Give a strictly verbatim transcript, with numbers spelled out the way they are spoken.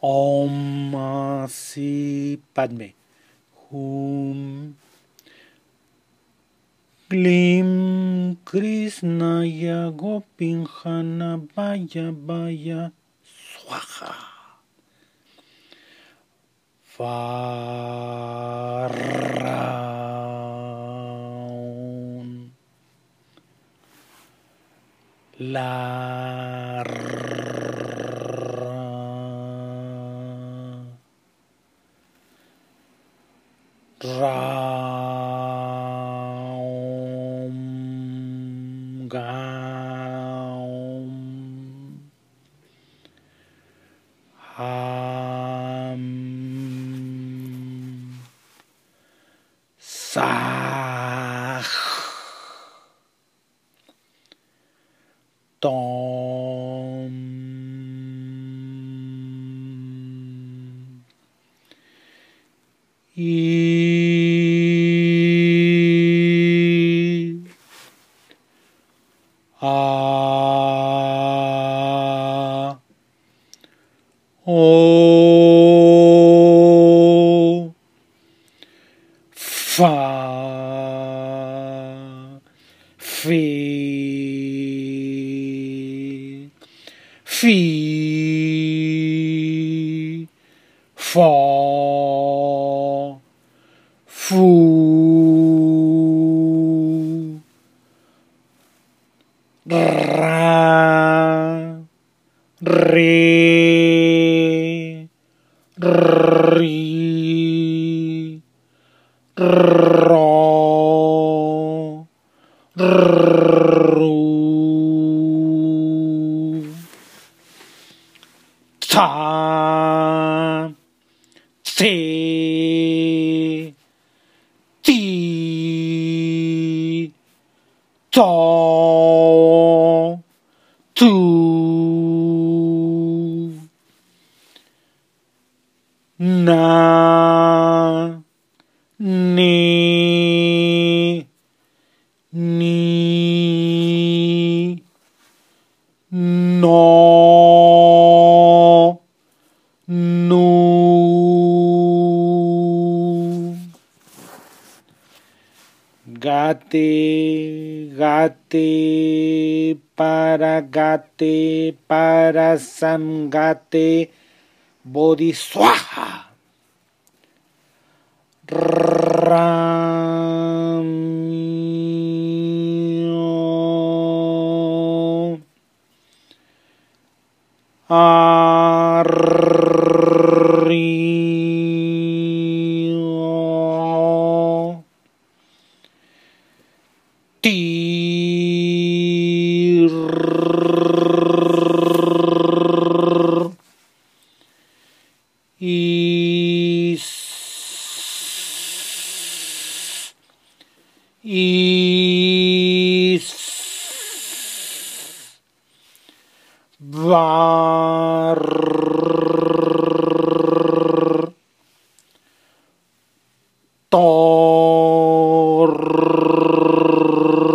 Om Masi Padme Hum Glim Krishnaya Gopinhana Vaya Vaya Swaha Varaun La Raum Gaum Ham Sach Tom I A O Fa Fi Fi Fa Fu Ra Re Ri Ro Ru Ta Te Ti To Tu Na Ni Ni No Nu Gate Gate para Gate para Samgate Bodhiswaha Ram Ari Tir Is Is Var Tor